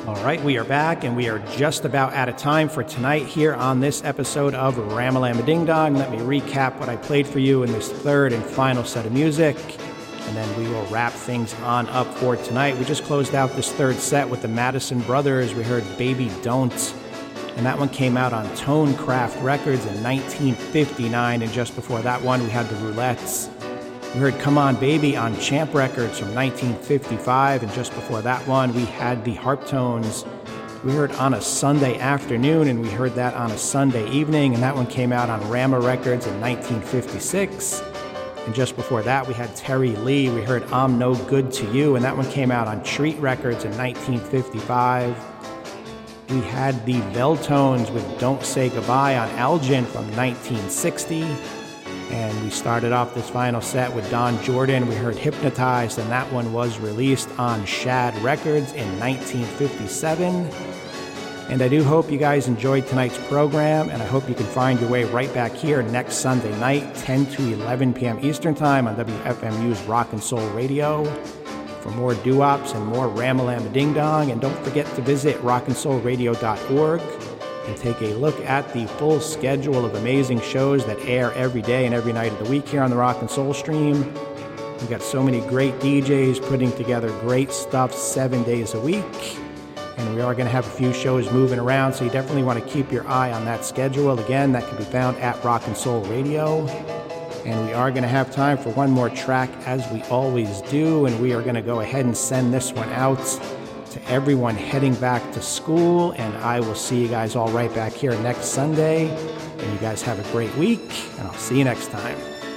All right, we are back, and we are just about out of time for tonight here on this episode of Ramalama Ding Dong. Let me recap what I played for you in this third and final set of music, and then we will wrap things on up for tonight. We just closed out this third set with the Madison Brothers. We heard Baby Don't, and that one came out on Tonecraft Records in 1959, and just before that one, we had the Roulettes. We heard Come On Baby on Champ Records from 1955, and just before that one, we had the Harptones. We heard On a Sunday Afternoon, and we heard that on a Sunday evening, and that one came out on Rama Records in 1956. And just before that, we had Terry Lee. We heard I'm No Good to You, and that one came out on Treat Records in 1955. We had the Veltones with Don't Say Goodbye on Elgin from 1960. And we started off this final set with Don Jordan. We heard Hypnotized, and that one was released on Shad Records in 1957. And I do hope you guys enjoyed tonight's program, and I hope you can find your way right back here next Sunday night, 10 to 11 p.m. Eastern Time on WFMU's Rock and Soul Radio for more doo-wops and more Ramalama Ding Dong. And don't forget to visit rockandsoulradio.org and take a look at the full schedule of amazing shows that air every day and every night of the week here on the Rock and Soul stream. We've got so many great DJs putting together great stuff 7 days a week. And we are going to have a few shows moving around, so you definitely want to keep your eye on that schedule. Again, that can be found at Rock and Soul Radio. And we are going to have time for one more track, as we always do. And we are going to go ahead and send this one out to everyone heading back to school, and I will see you guys all right back here next Sunday. And you guys have a great week, and I'll see you next time.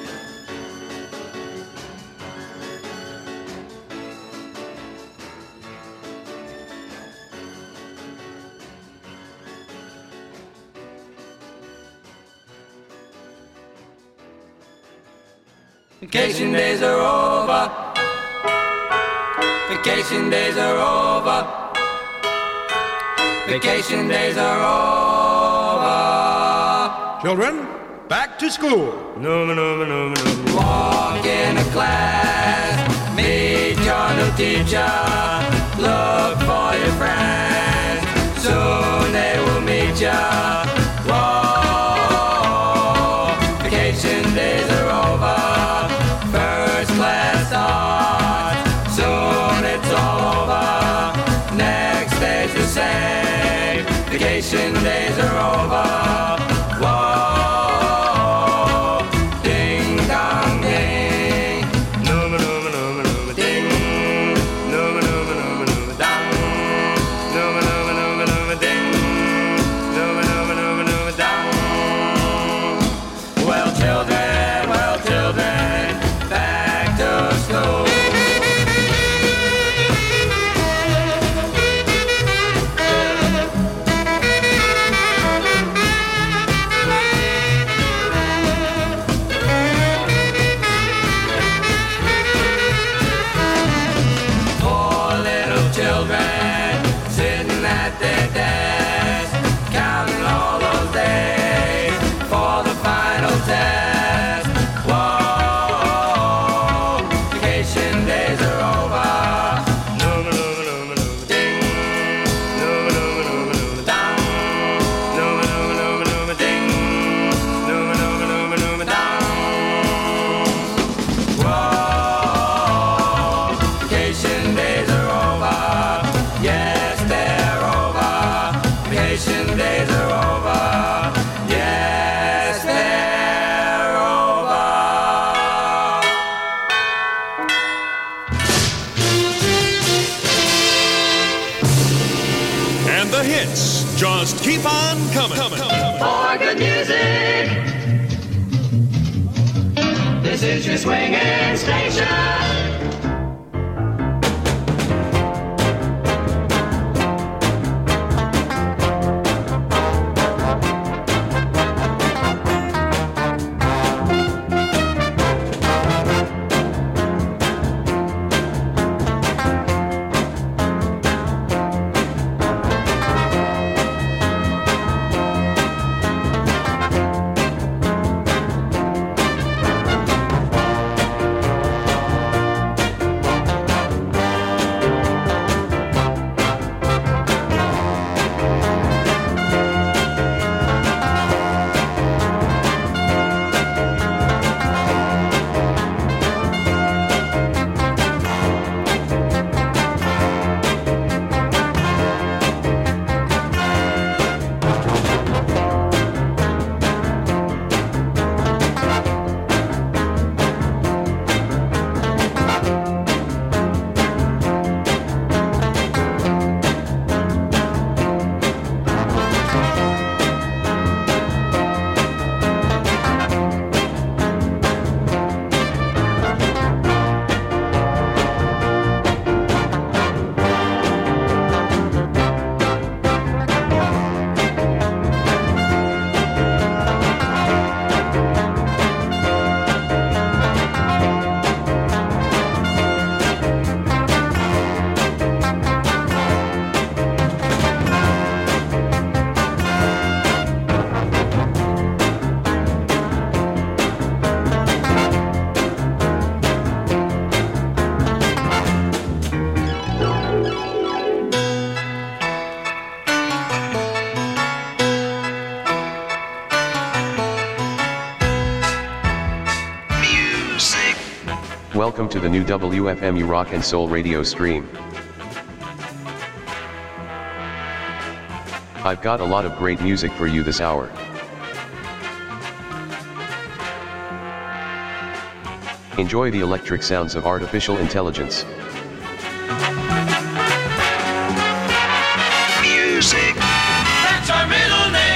Vacation days are over. Vacation days are over. Vacation days are over. Children, back to school. No. Walk in a class, meet your new teacher. Look for your friends, soon they will meet ya. Whoa, vacation days are over. First class starts, soon it's all over. Next day's the same, vacation days are over. Whoa, ding dong ding, no ding, no dong, no ding, no dong. Well children, back to school. Poor little children sitting at their desk, counting all those days for the final test. Whoa, vacation days are over. No ding, no dong, no ding, no dong. Whoa, vacation days are over. Yes, they're over. Vacation days are over. Yes, they're over. And the hits just keep on coming. For good music, this is your swinging station. Welcome to the new WFMU Rock and Soul radio stream. I've got a lot of great music for you this hour. Enjoy the electric sounds of artificial intelligence. Music. That's our middle name.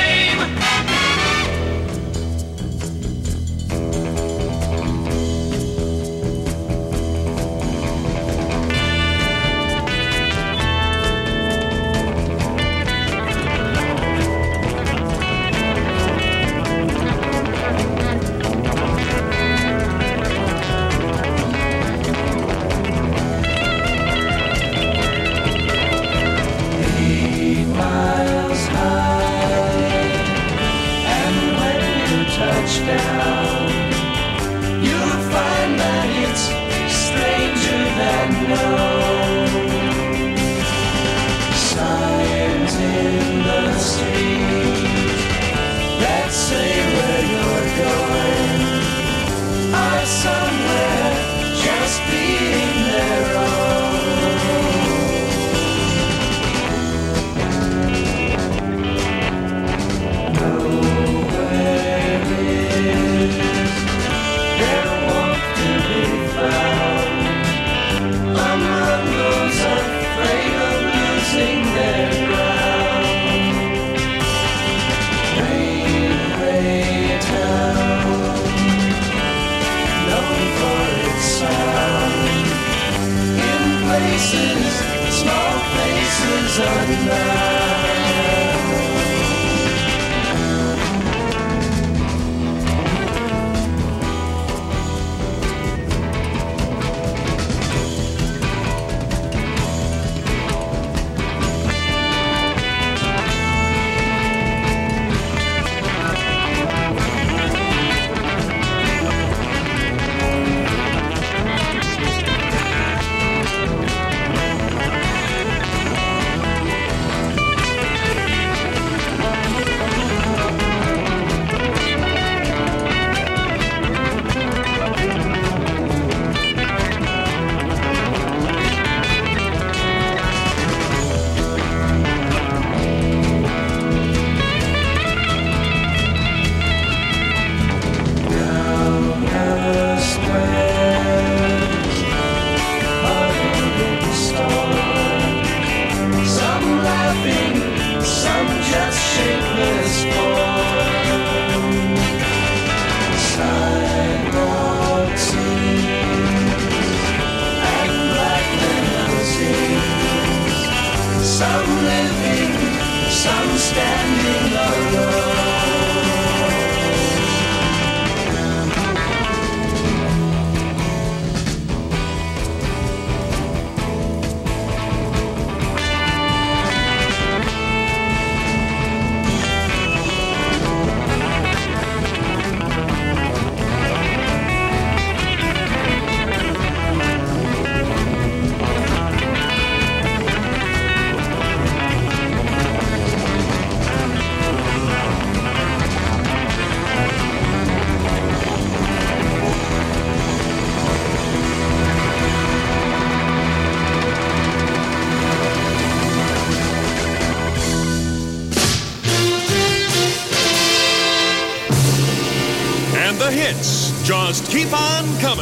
The hits just keep on coming.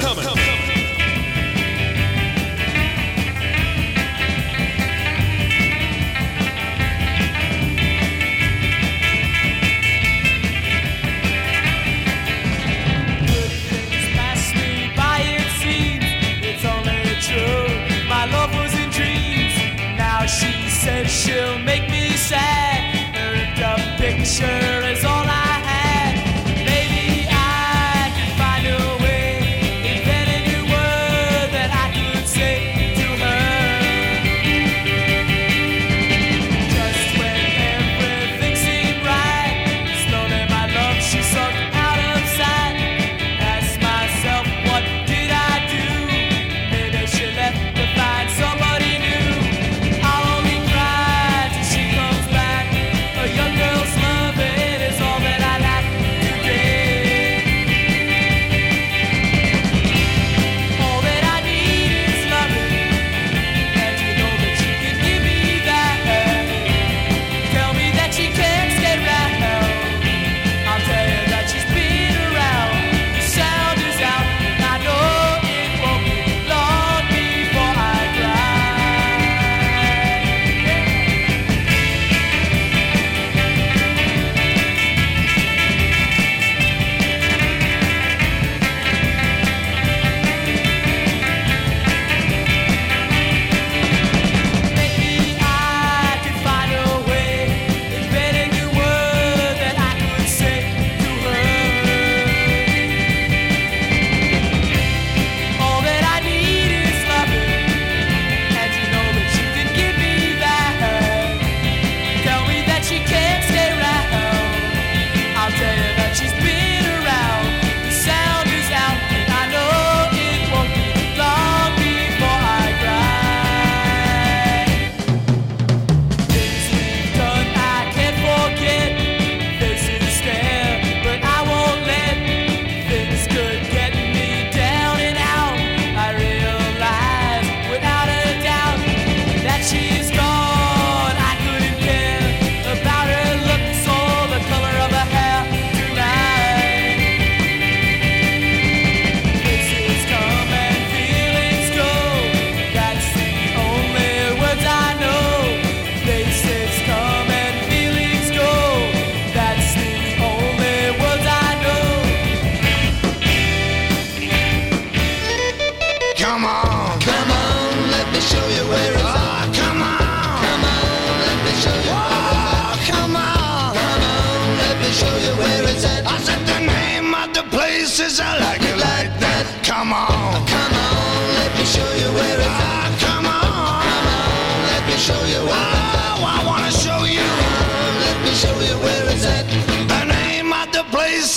Pass me by, it seems it's only true. My love was in dreams. Now she says she'll make me sad. Her ripped up picture is all I had. Maybe I could find a way, invent a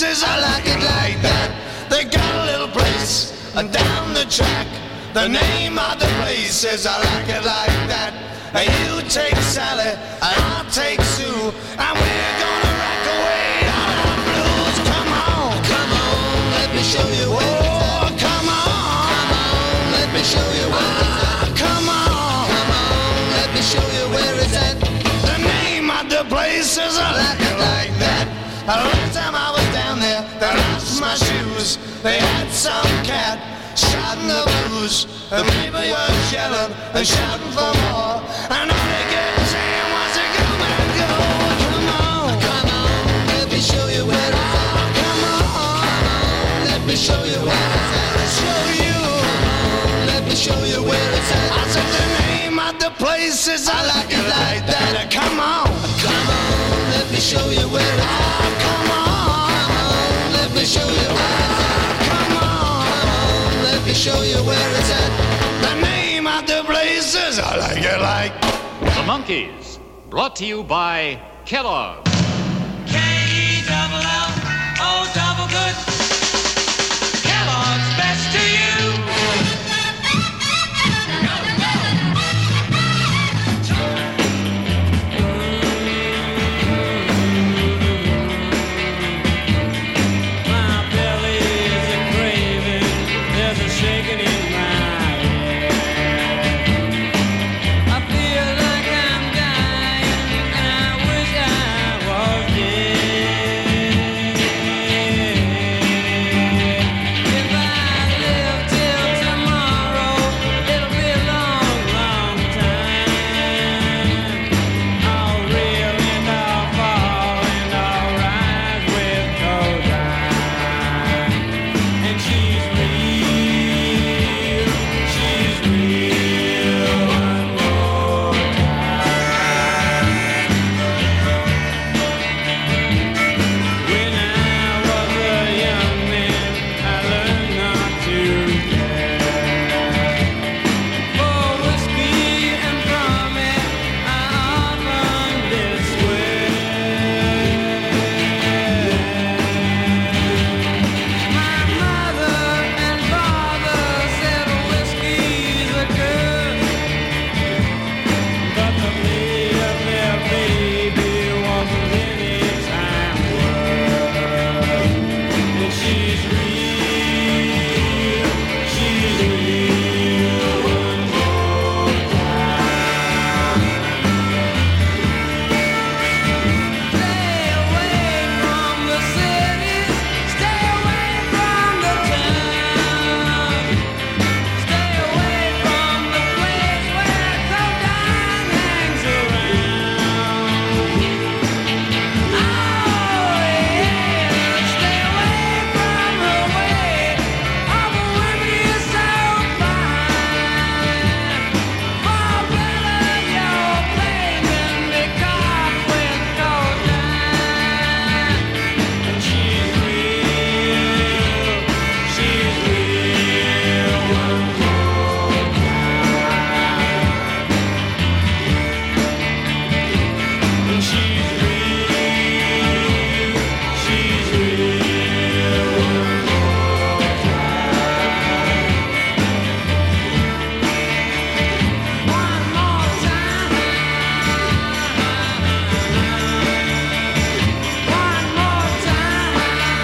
places, I like it like that. They got a little place down the track. The name of the place is I like it like that. You take Sally, I'll take Sue, and we're gonna rock away all our blues. Come on, let me show you where it's at. Come on, let me show you where it's at. Come on, let me show you where it's at. The name of the place is I like it like that. Last time I was down there, they lost my shoes. They had some cat shouting the blues. The people were yelling and shouting for more. And all they kept saying was to come and go. Come on, let me show you where it's at. Come on, let me show you where it's at. Let me show you where it's at. I said the name of the place is I like it like that. Come on, let me show you where it's at. Come on, let me show you where it's at. Come on, let me show you where it's at. The name of the place is I like it like. The Monkees, brought to you by Kellogg. K-E-double-L, oh double good. Kellogg's best to you. My belly is a craving, there's a shaking in my head. I feel like I'm dying, and I wish I was dead. If I live till tomorrow, it'll be a long, long time. I'll reel and I'll fall and I'll rise with Cosine. And she's real one more time. When I was a young man, I learned not to care. For whiskey and from it, I often did swear. My mother and father said whiskey's a curse, but the fate of their baby wasn't any time worse. And she's real one more time. Stay away from the cities, stay away from the town. Stay away from the place where cocaine hangs around. Oh yeah, stay away from the way of a whiskey so fine. For better you're playing than be caught with cocaine. And she's real one more time. And she's real one more time. One more time. One more time.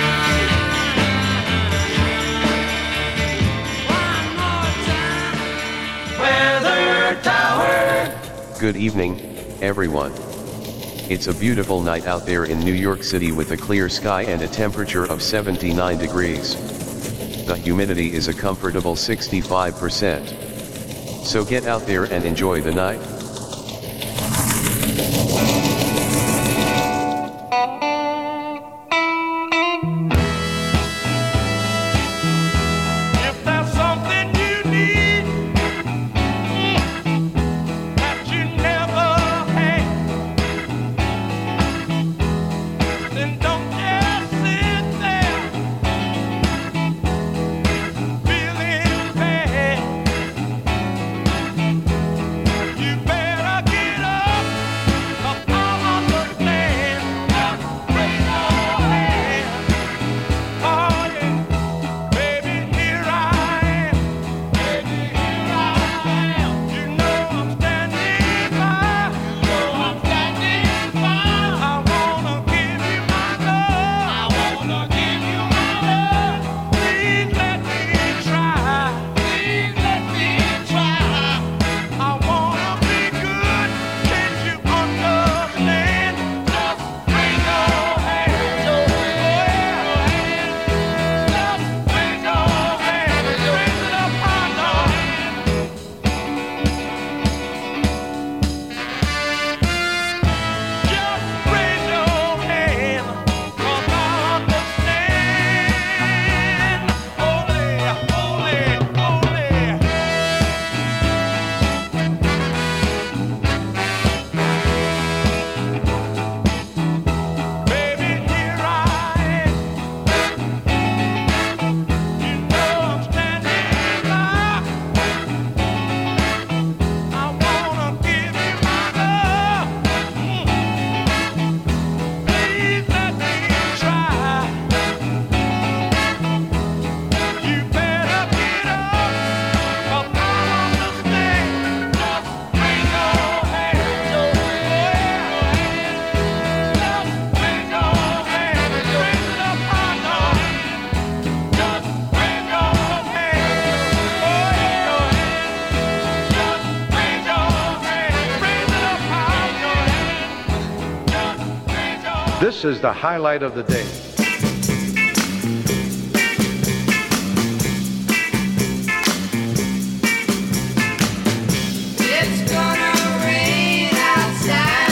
One more time. Weather Tower. Good evening, everyone. It's a beautiful night out there in New York City with a clear sky and a temperature of 79 degrees. The humidity is a comfortable 65%. So get out there and enjoy the night. If there's something you need that you never had, then don't just sit there feeling bad. You better get up, 'cause This is the highlight of the day. It's gonna rain outside.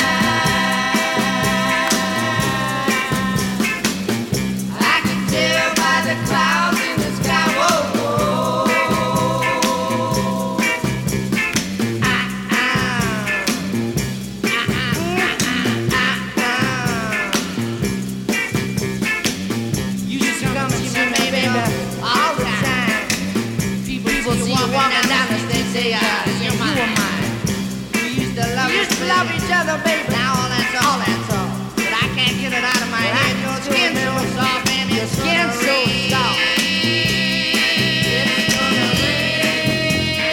I can tell by the clouds in the sky. Whoa, whoa. You just come and see me, baby, all the time. People see you walking down the street, say, you are mine. We used to love each other, baby. Now all that's all. But I can't get it out of my head. Your skin's so soft and your skin's so soft. It's gonna rain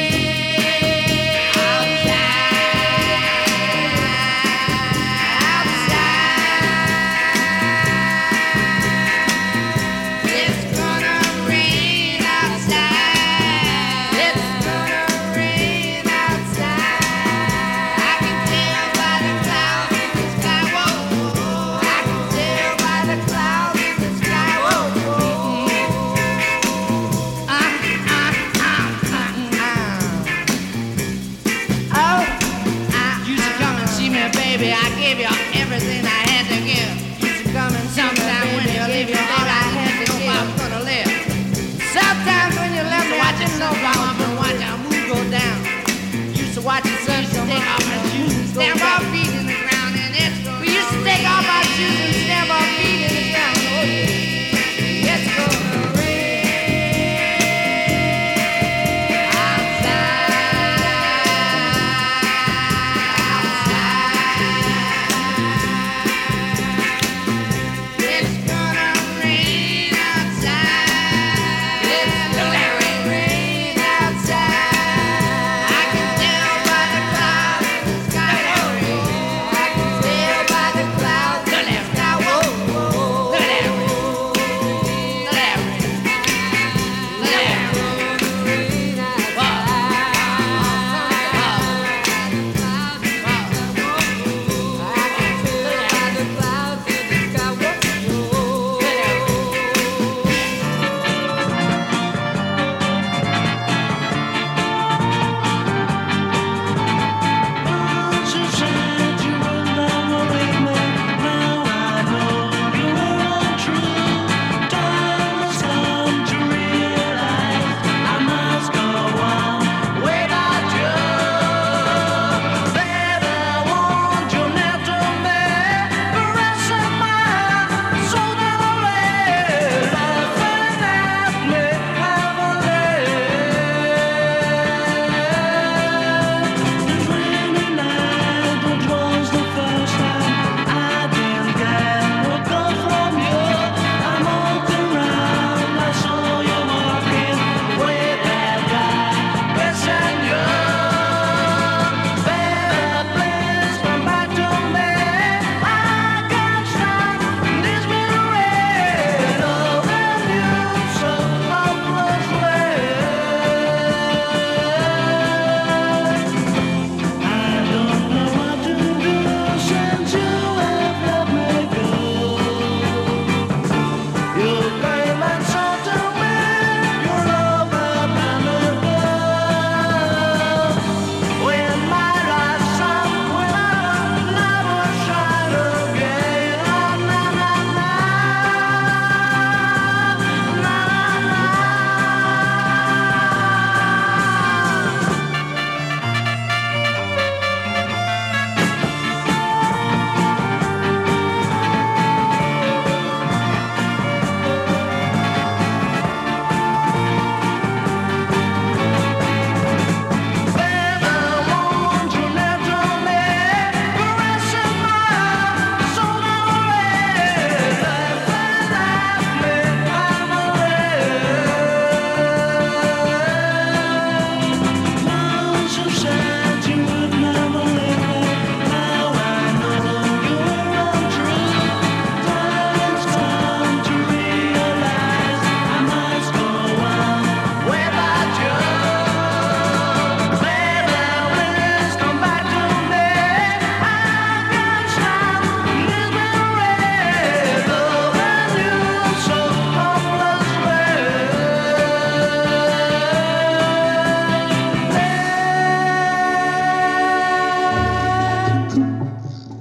outside. It's gonna rain outside. It's gonna rain outside. I can tell by the clouds in the sky. Whoa, whoa. I can tell by the clouds in the sky. Whoa, whoa. Oh, you should come and see me, baby. I gave you everything I had to give. You should come and see me, baby. When you leave, all I had to give. I'm gonna live. Sometimes when you left me, I didn't know if I was gonna watch a moon go down. Used to watch the sun take off my shoes and stamp our feet in the ground, and it's gonna. We used to take off our shoes and stamp our feet in the ground. Oh yeah, it's gonna rain outside. It's gonna rain outside. It's gonna rain outside. I can tell by the clouds in the sky. I can tell by the clouds in the sky.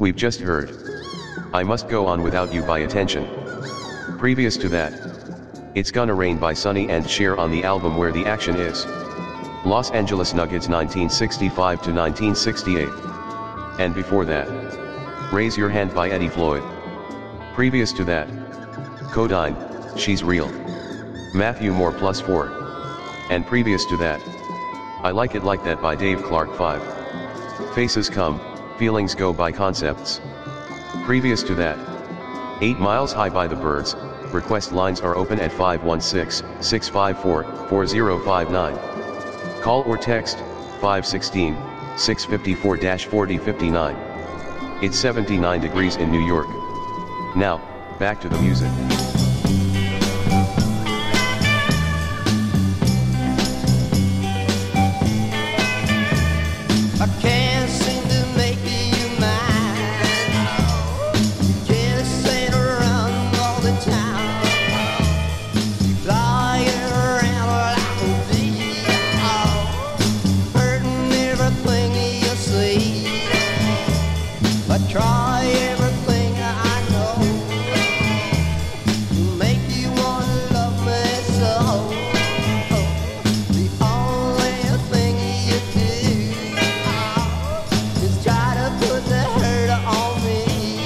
We've just heard I Must Go On Without You by Attention. Previous to that, It's Gonna Rain by Sonny and Cher on the album Where the Action Is. Los Angeles Nuggets 1965 to 1968. And before that, Raise Your Hand by Eddie Floyd. Previous to that, Codyne, She's Real. Matthew Moore +4. And previous to that, I Like It Like That by Dave Clark 5. Faces Come, Feelings Go by Concepts. Previous to that, 8 Miles High by the Byrds. Request lines are open at 516-654-4059. Call or text 516-654-4059. It's 79 degrees in New York. Now, back to the music. I can't seem to make you mine. Kissing around all the time. Flying around like a bee. Hurting everything you see. But try everything I know to make you wanna love me so. The only thing you do is try to put the hurt on me.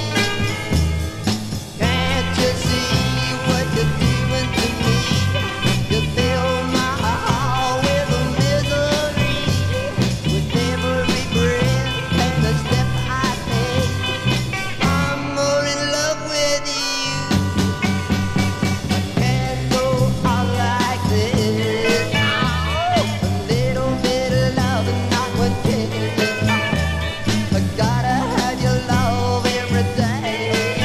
Can't you see what you're doing to me? You fill my heart with misery, with every breath and the step I take. I'm more in love with you. I can't go on like this. A little bit of love and not one kiss. I gotta have your love every day.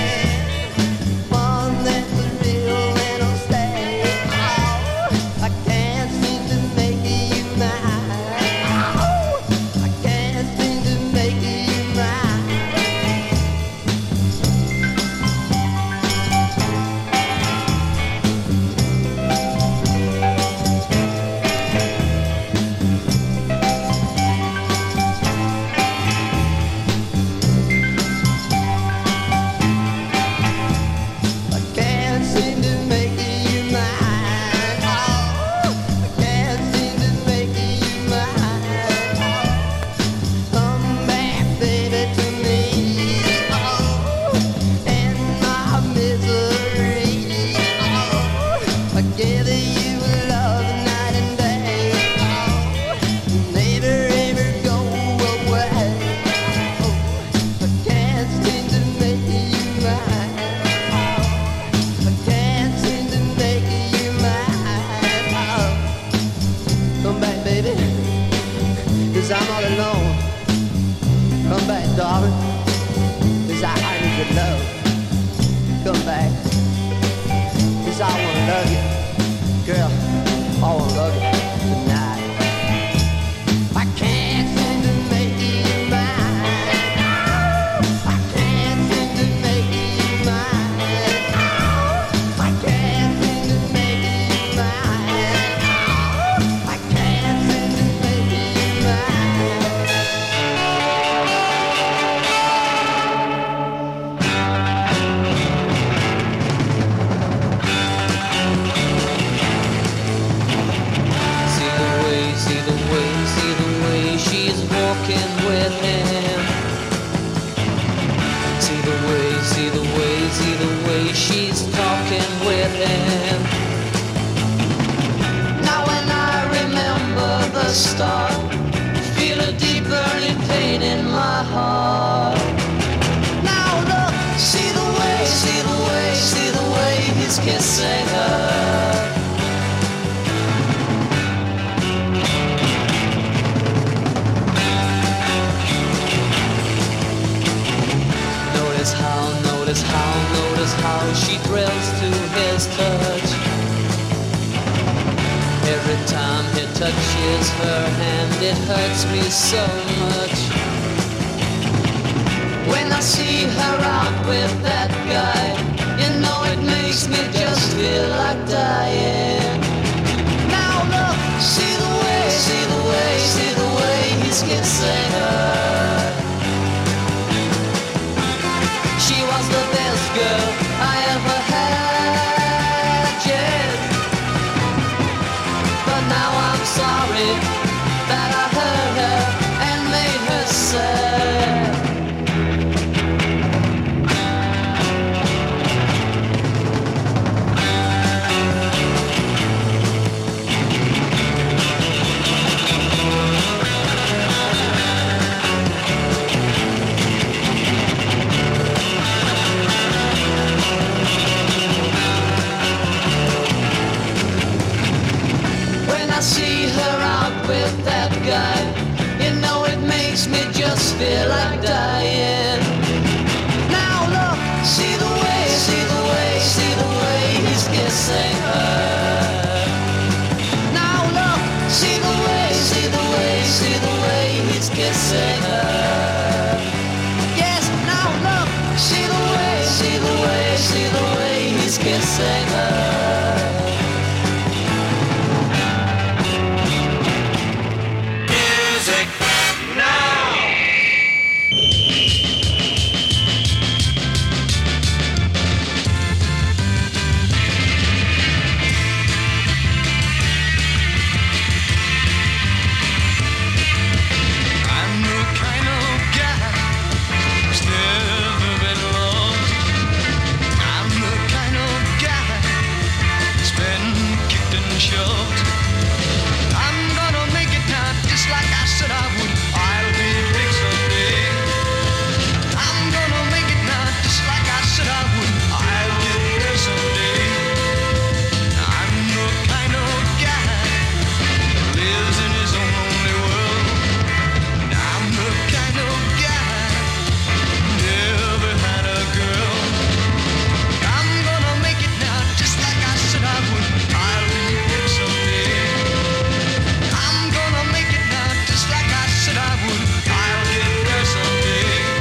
One that's real and will stay. I can't seem to make you mine. I can't seem to make you mine. I can't seem to make you mine. I can't seem to make you mine. Come back, baby, to me. And my misery. I give you love night and day. Never ever go away. I can't seem to make you mine. I can't seem to make you mine. Come back, baby, 'cause I'm all alone. Come back, darling, 'cause I need your love. Come back, 'cause I wanna love you. Girl, I wanna love you tonight. I can't seem to make you mine. I can't seem to make you mine. I can't seem to make you mine. I can't seem to make you mine. See the way she's walking with him. See the way she's talking with him. Now when I remember the start, feel a deep burning pain in my heart. Now look, see the way he's kissing her. Notice how she thrills to his touch. Every time he touches her hand, it hurts me so much. When I see her out with that guy, you know it makes me just feel like dying. Now look, see the way he's kissing her. just feel like dying. Now look, see the way, see the way, see the way he's kissing her. Now look, see the way, see the way, see the way he's kissing her. Yes, now look, see the way, see the way, see the way he's kissing her. Music now. I'm the kind of guy who's never been lost. I'm the kind of guy who's been kicked and shoved. I'm gonna make it now, just like I said I would. I'll be big someday. I'm gonna make it now, just like I said I would. I'll get there someday. I'm the kind of guy who lives in his own lonely world. I'm the kind of guy who never had a girl. I'm gonna make it now, just like I said I would. I'll be big someday. I'm gonna make it now, just like I said I would. I'll get there someday.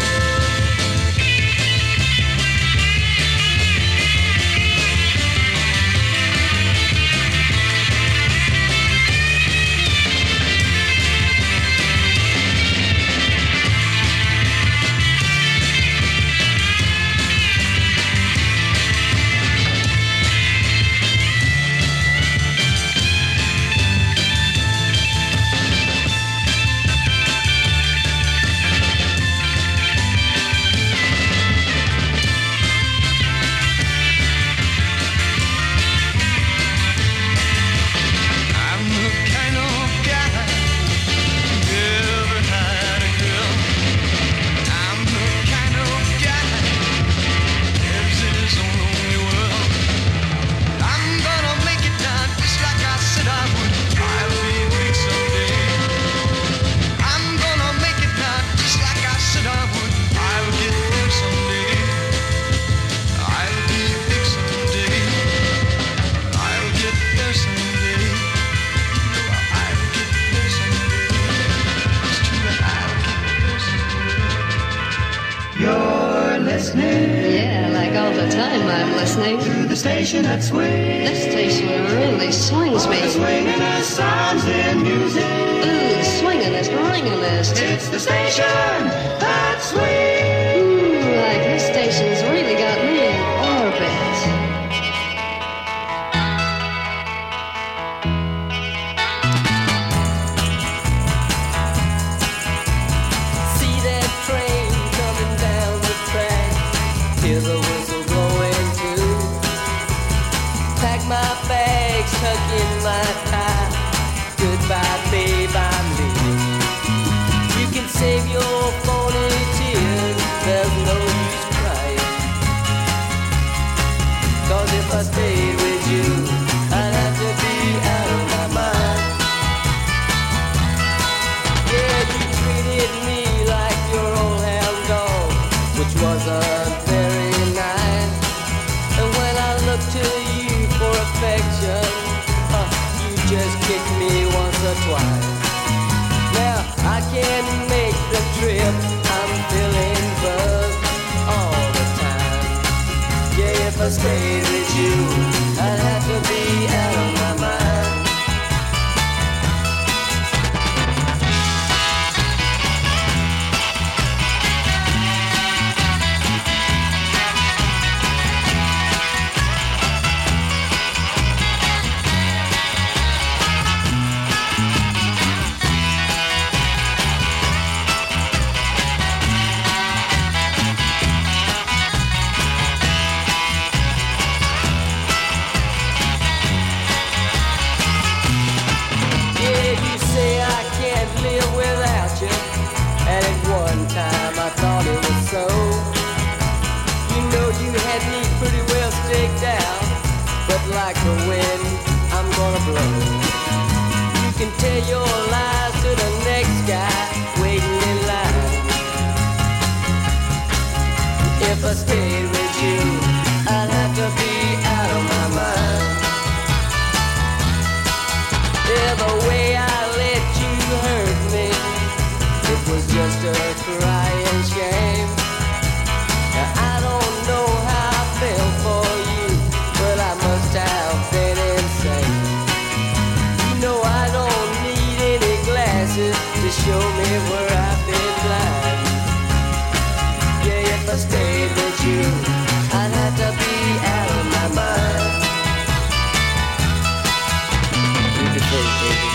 I'm the kind of guy who never had a girl. I'm the kind of guy who lives in his own lonely world. I'm gonna make it now, just like I said I would. I'll be big someday. I'm gonna make it now, just like I said I would. I'll get there someday. I'll be big someday. I'll get there someday. I'll get there someday. It's true that I'll get there someday. You're listening Yeah, like all the time I'm listening. to the station that swings. This station really swings me. The swingin'est sounds in music. Ooh, swingin'est, ringin'est. It's the station that swings. Ooh, like this station's really got me in orbit. See that train coming down the track. Hear the whistle blowing too. Pack my bags, tuck in my tie. Goodbye, babe, I'm leaving. You can save your phony tears. There's no use crying. 'Cause if I stayed with you, I'd have to be out of my mind. Yeah, you treated me like your old hound dog, which wasn't very nice. And when I looked to you for affection, you just kicked me once or twice. Now I can make the trip, I'm feeling buzzed all the time. Yeah, if I stayed with you, I'd have to be out of my mind. like the wind, I'm gonna blow. You can tell your lies to the next guy waiting in line. if I stayed with you, I'd have to be out of my mind. Yeah, the way I let you hurt me, it was just a crying shame. I don't know how I felt for you, but I must have been insane. You know I don't need any glasses to show me where I've been blind. Yeah, if I stayed with you, I'd have to be out of my mind. You can take it, baby.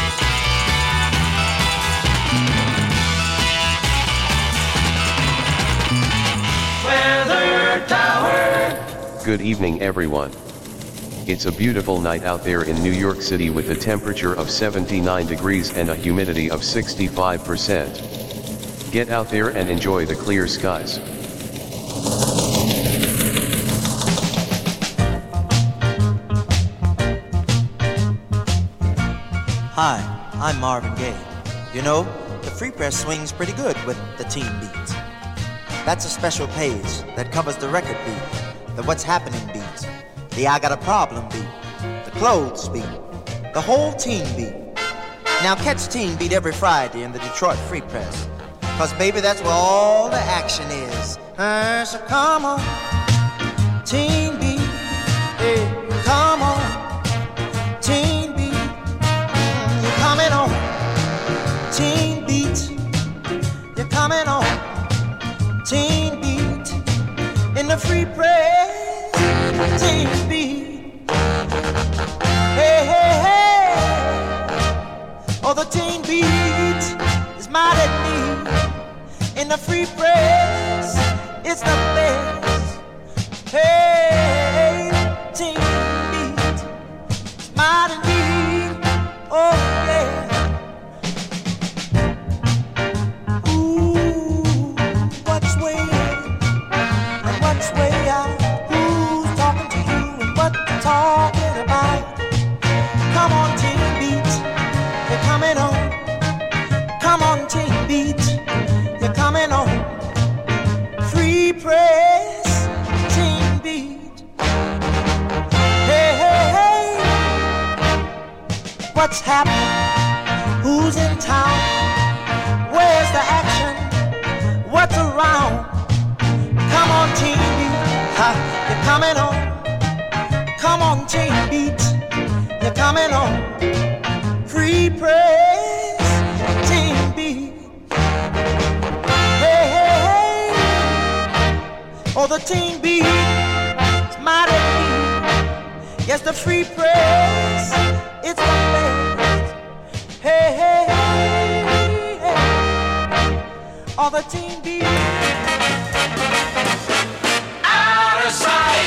Weather Tower. Good evening, everyone. It's a beautiful night out there in New York City with a temperature of 79 degrees and a humidity of 65%. Get out there and enjoy the clear skies. Hi, I'm Marvin Gaye. You know, the Free Press swings pretty good with the teen beats. That's a special page that covers the record beat, the what's happening beat, the I got a problem beat, the clothes beat, the whole teen beat. Now catch Teen Beat every Friday in the Detroit Free Press, 'cause baby, that's where all the action is. So come on, Teen Beat, hey, come on, Teen Beat, you're coming on, Teen Beat, you're coming on, Teen Beat, in the Free Press, Teen Beat, hey, hey, hey, oh, the Teen Beat is mad at me, in the Free Press, it's the best, hey, Teen Beat is mad at me, oh, yeah. Talking about, come on, Teen Beat, you're coming on. Come on, Teen Beat, you're coming on. Free Press, Teen Beat. Hey, hey, hey, what's happening? Who's in town? Where's the action? What's around? Come on, Teen Beat, you're coming on. Come on, Teen Beat, you're coming on. Free Press, Teen Beat. Hey, hey, hey, oh, the Teen Beat is mighty beat. Yes, the Free Press, it's the best. Hey, hey, hey, hey, oh, the Teen Beat. Out of sight.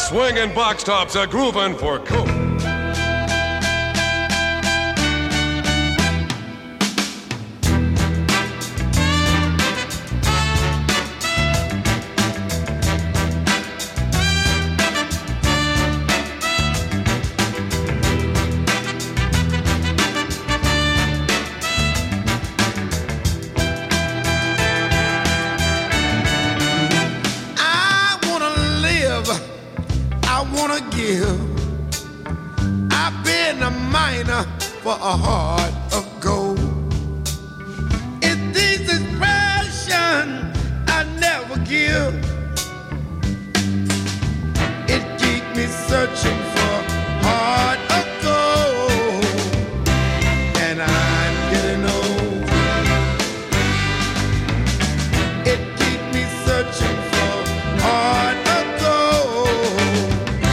swinging box tops a grooving for Coke. I've been a miner for a heart of gold. It's this expression I never give. It keeps me searching for heart of gold, and I'm getting old. It keeps me searching for heart of gold.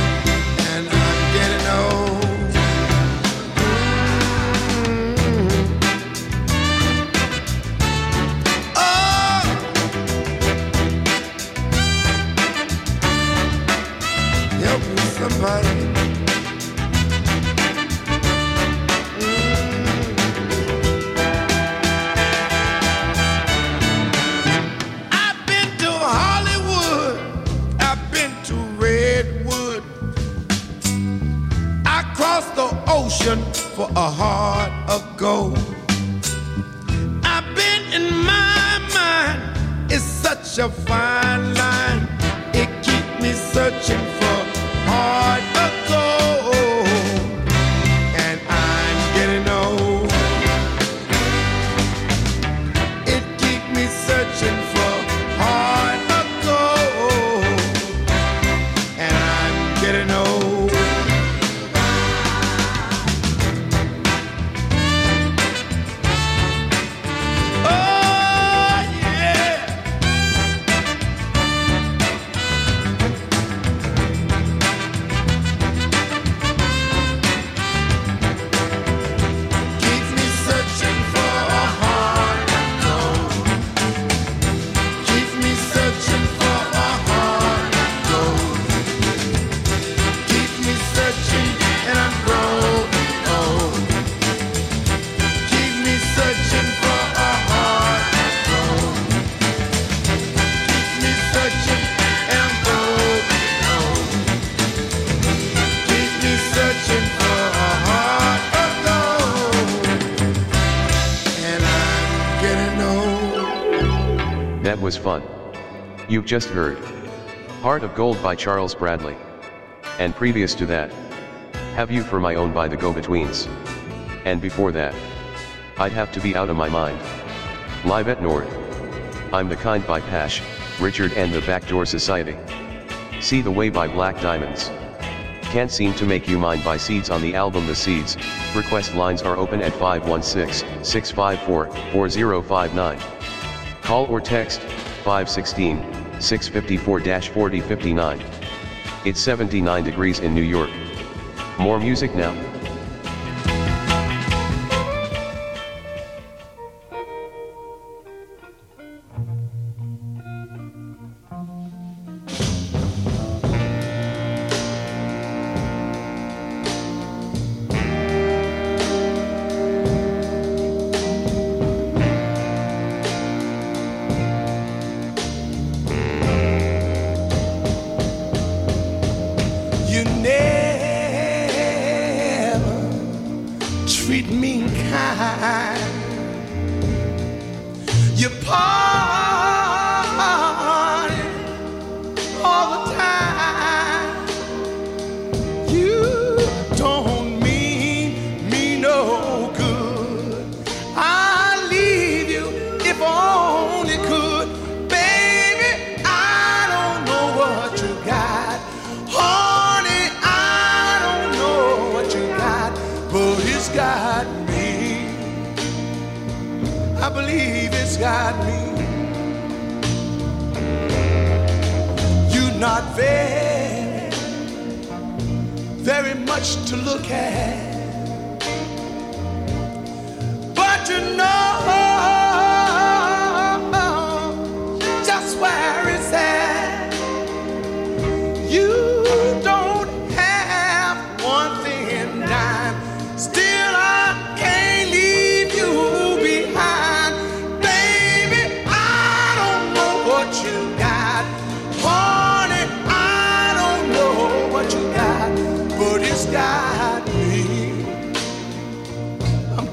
I've been to Hollywood, I've been to Redwood, I crossed the ocean for a heart of gold. I've been in my mind, it's such a fine line. It keeps me searching for heart of gold, and I'm getting old. It keeps me searching for heart of gold, and I'm getting old. Oh yeah. That was fun. You've just heard Heart of Gold by Charles Bradley. And previous to that, Have You For My Own by the Go-Betweens. And before that, I'd Have to Be Out of My Mind. Live at Nord. I'm the Kind by Pash, Richard and the Backdoor Society. See the Way by Black Diamonds. Can't Seem to Make You Mine by Seeds on the album The Seeds. Request lines are open at 516-654-4059. Call or text 516-654-4059. It's 79 degrees in New York. More music now. You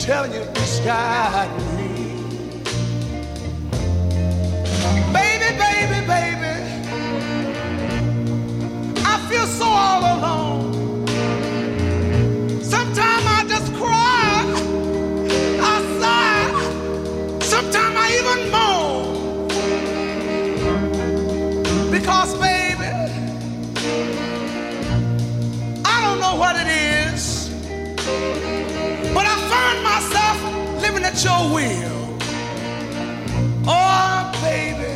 telling you, it's got me. Baby, baby, baby, I feel so all alone. Sometimes I just cry, I sigh, sometimes I even moan. Because, baby, I don't know what it is, but I find myself living at your will. Oh, baby,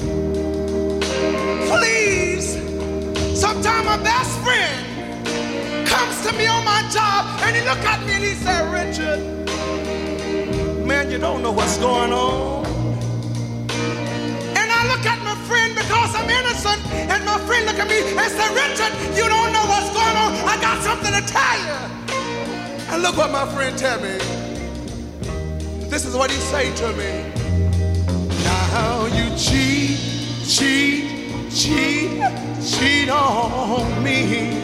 please. Sometimes my best friend comes to me on my job and he look at me and he said, Richard, man, you don't know what's going on. And I look at my friend because I'm innocent, and my friend look at me and say, Richard, you don't know what's going on. I got something to tell you. And look what my friend tell me. This is what he say to me. Now you cheat, cheat, cheat, cheat on me.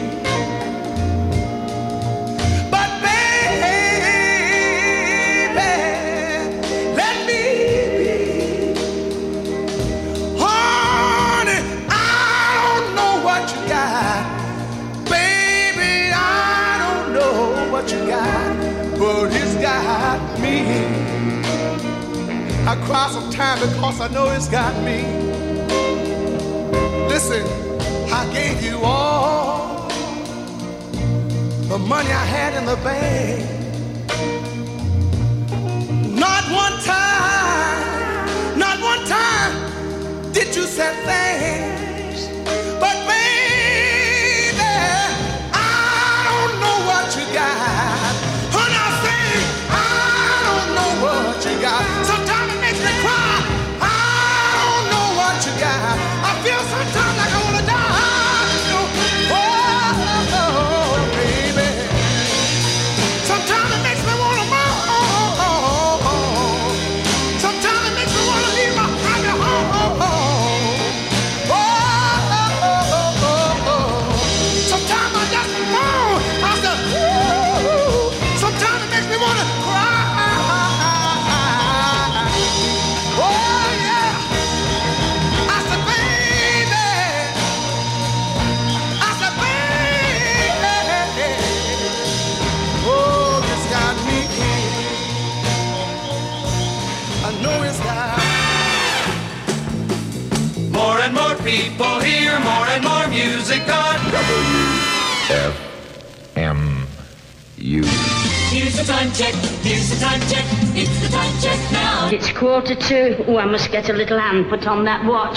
But baby, let me be. Honey, I don't know what you got. Baby, I don't know what you got, but it's got me. I cry sometimes because I know it's got me. Listen, I gave you all the money I had in the bank. Not one time did you say thanks. But baby, I don't know what you got. When I say I don't know what you got, sometimes it makes me cry. I don't know what you got. I feel sometimes like I want to die. Oh, baby. Sometimes it makes me want to moan. Sometimes it makes me want to leave my happy home. Sometimes I just moan. I said, ooh. Sometimes it makes me want to cry. Oh, yeah. I said, baby. I said, baby. Oh, it's got me. I know it's got. More and more people hear more and more music on WFMU. Here's the time check, here's the time check, it's the time check now. It's 1:45. Oh, I must get a little hand put on that watch.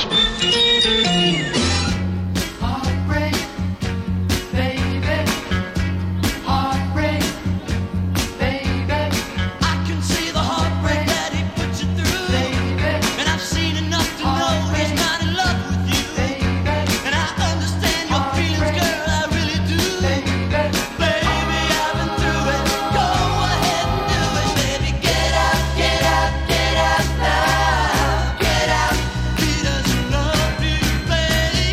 Heartbreak, baby. Heartbreak, baby. I can see the heartbreak that he puts you through, baby. And I've seen enough to know he's not in love with you, baby. And I understand your feelings, girl, I really do, baby. Baby, I've been through it. Go ahead and do it, baby. Get out, get out, get out now. Get out. He doesn't love you, baby.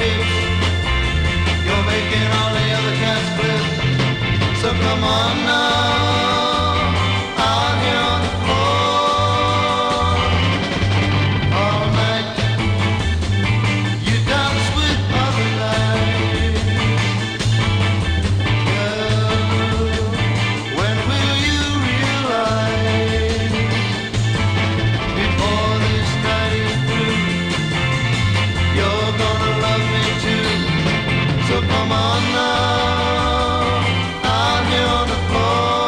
hips. You're making all the other cats flip. So come on now, out here on the floor. All night, you dance with other lights. Girl, when will you realize? Before this night is through, you're gonna love me too. So come on now, out here on the floor.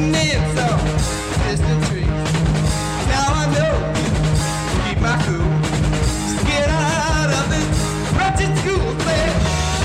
sitting in some distant trees. Now I know to keep my cool, just to get out of this wretched school place.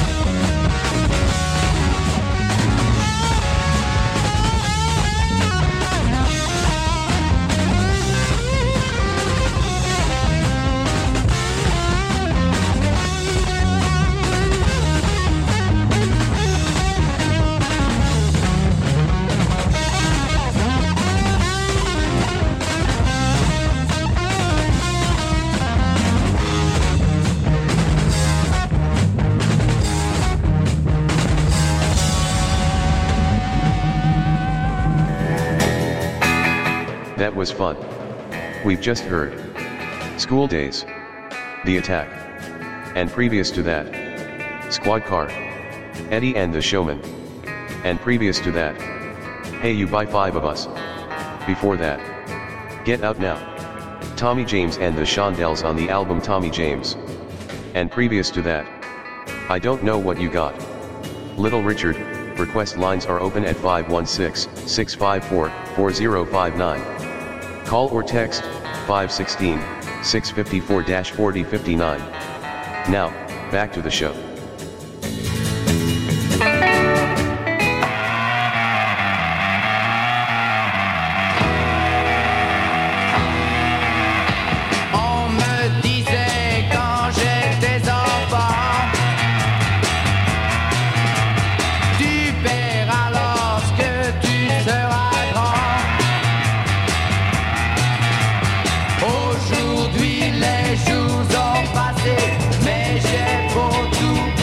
That was fun. We've just heard School Days, The Attack, and previous to that, Squad Car, Eddie and the Showman, and previous to that, Hey You Buy 5 of Us. Before that, Get Out Now, Tommy James and the Shondells on the album Tommy James, and previous to that, I Don't Know What You Got, Little Richard. Request lines are open at 516-654-4059. Call or text 516-654-4059. Now, back to the show. On me disait quand j'étais enfant, tu paieras lorsque tu seras grand. Aujourd'hui les jours ont passé, mais j'ai pour tout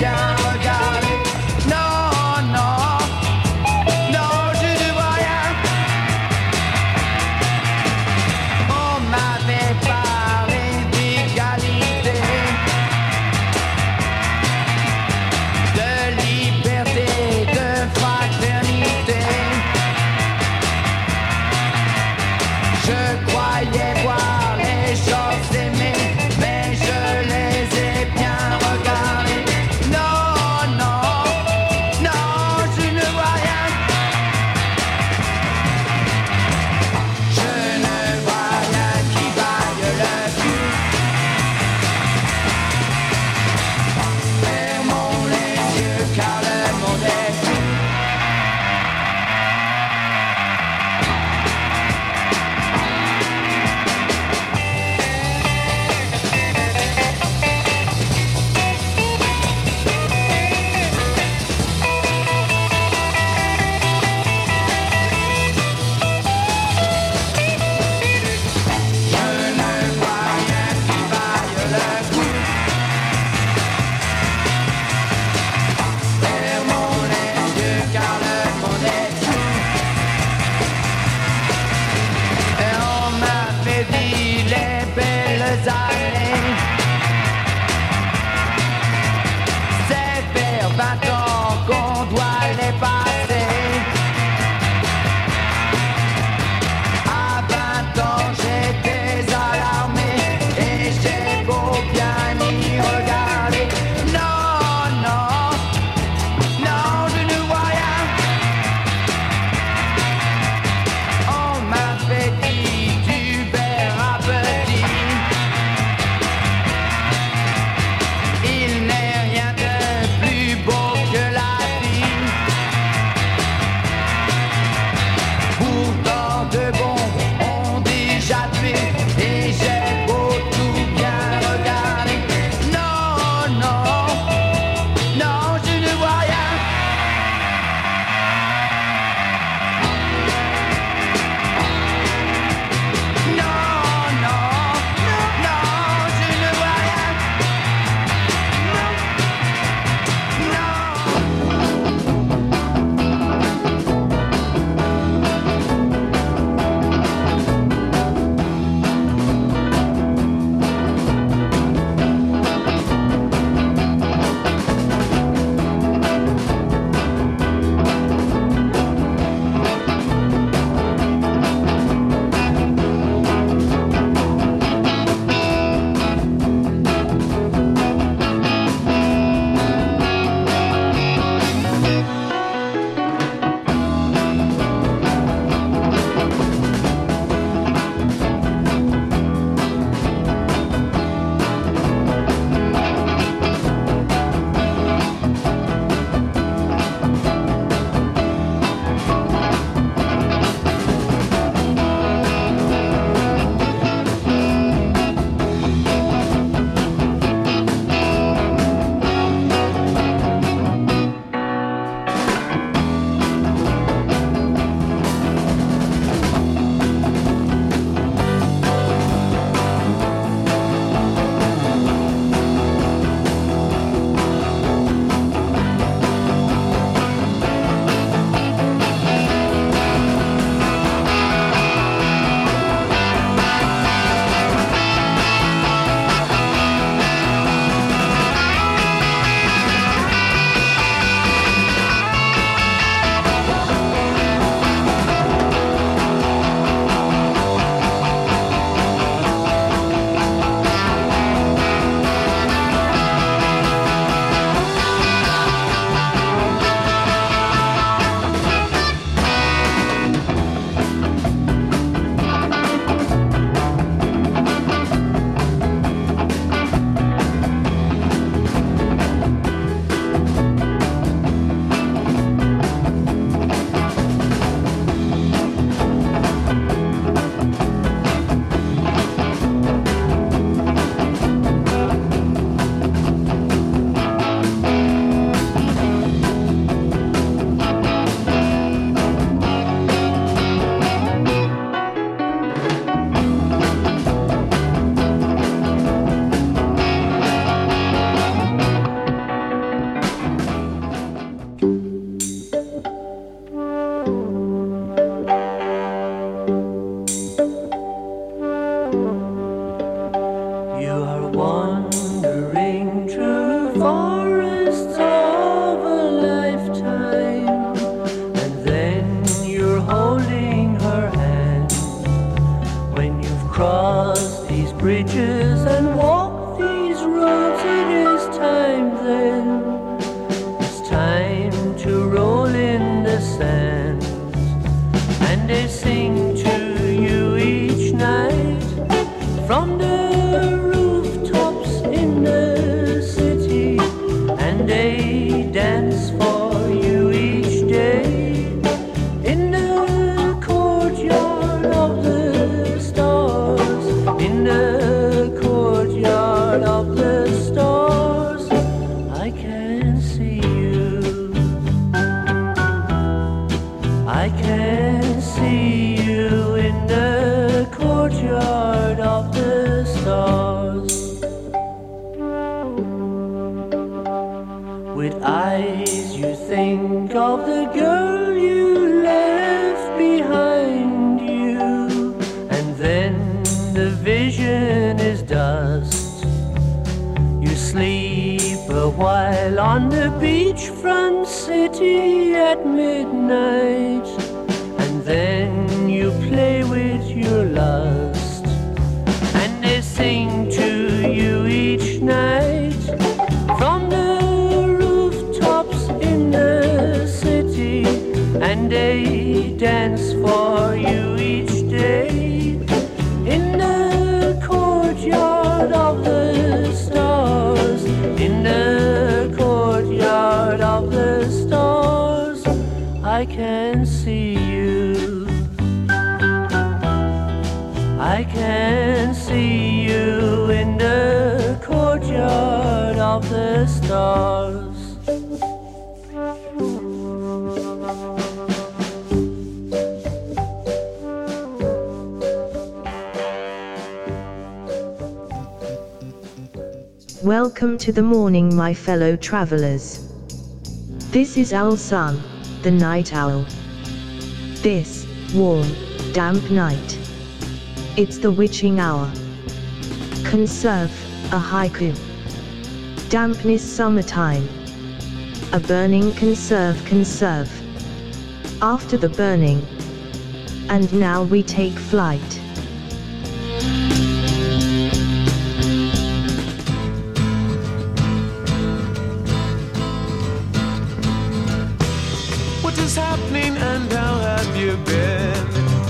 Welcome to the morning, my fellow travelers. This is Owl Sun, the night owl. This warm, damp night. It's the witching hour. Conserve, a haiku. Dampness summertime. A burning conserve. After the burning. And now we take flight. What is happening and how have you been?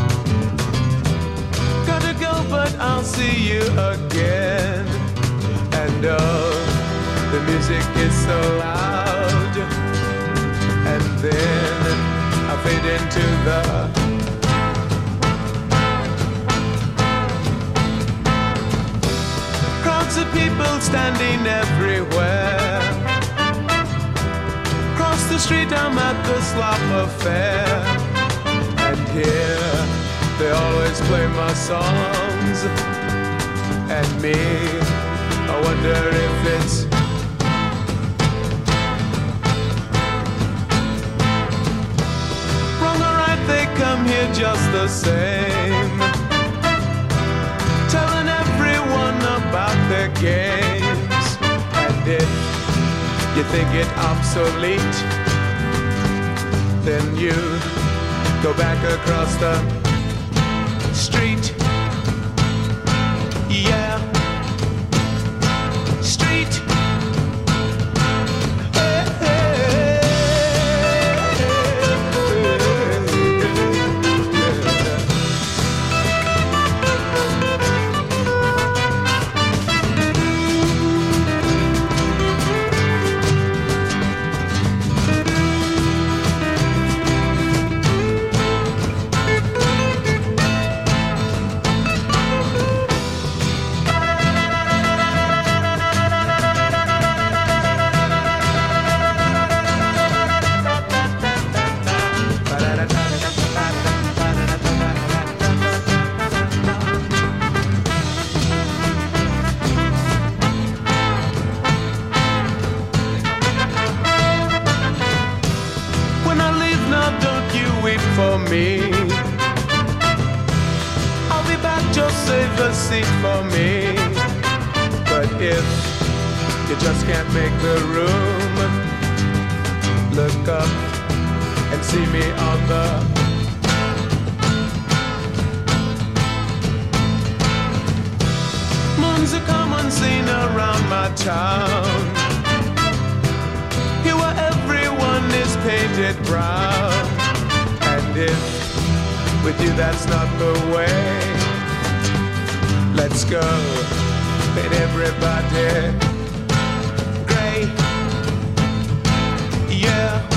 Gotta go, but I'll see you again. And oh, the music is so loud. And then I fade into the crowds of people standing everywhere. Across the street I'm at the Slop Affair. And here they always play my songs. And me, I wonder if it's wrong or right, they come here just the same, telling everyone about their games. And if you think it obsolete, then you go back across the street. Yeah, street. for me. I'll be back, just save a seat for me. But if you just can't make the room, look up and see me on the moon's a common scene around my town. Here where everyone is painted brown. And if with you that's not the way, let's go, paint everybody gray. Yeah.